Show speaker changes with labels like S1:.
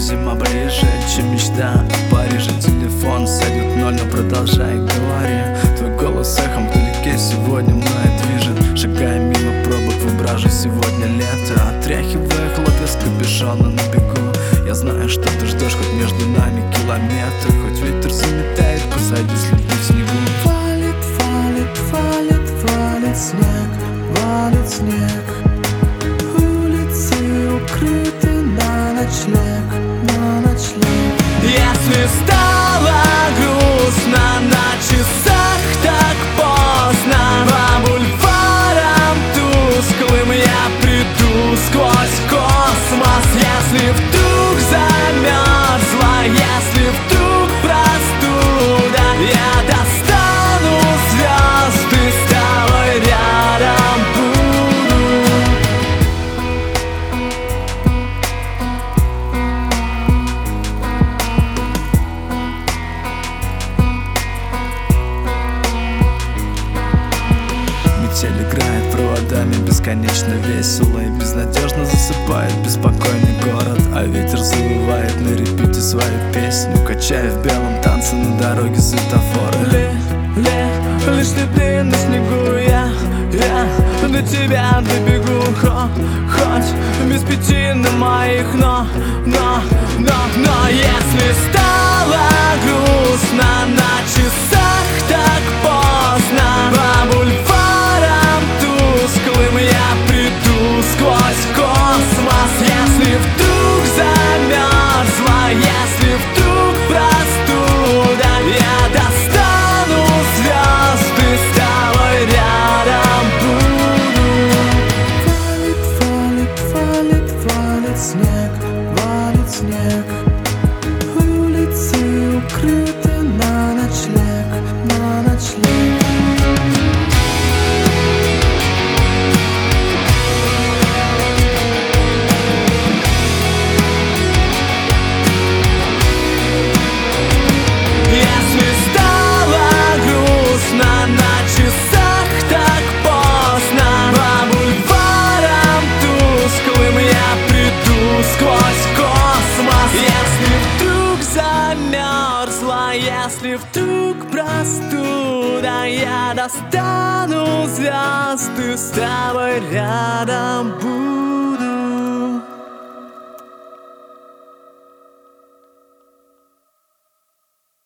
S1: зима ближе, чем мечта о Париже. Телефон сойдет ноль, но продолжай говори. Твой голос эхом вдалеке сегодня мной движет. Шагая мимо пробок, воображу сегодня лето. Отряхивая хлопья с капюшона на бегу. Я знаю, что ты ждешь, хоть между нами километры. Хоть ветер заметает позади следы в снегу.
S2: Валит, валит, валит, валит снег, валит снег. Улицы укрыты на ночлег, на ночлег.
S1: Если стало грустно на часах так поздно, по бульварам тусклым я приду сквозь космос. Если вдруг замерзла, если вдруг простуда, я достану звезды, с тобой рядом буду. Метель играет проводами бесконечно весело и безнадежно засыпает беспокойный город. А ветер завывает на репите свою песню, качая в белом танце на дороге светофоры. Лишь ты на снегу, я до тебя добегу. Хоть без пяти на моих, но если стало грустно на часах так поздно, по бульварам тусклым я приду сквозь космос. Если вдруг замерзла, если вдруг простуда, я достану звезды, с тобой рядом буду.
S2: Валит, валит, валит, валит снег, валит снег. Улицы укрыты на ночлег, на ночлег.
S1: Если стало грустно на часах так поздно, по бульварам тусклым я приду сквозь космос. Если вдруг замерзла, если вдруг простуда, я достану звезды, с тобой рядом буду.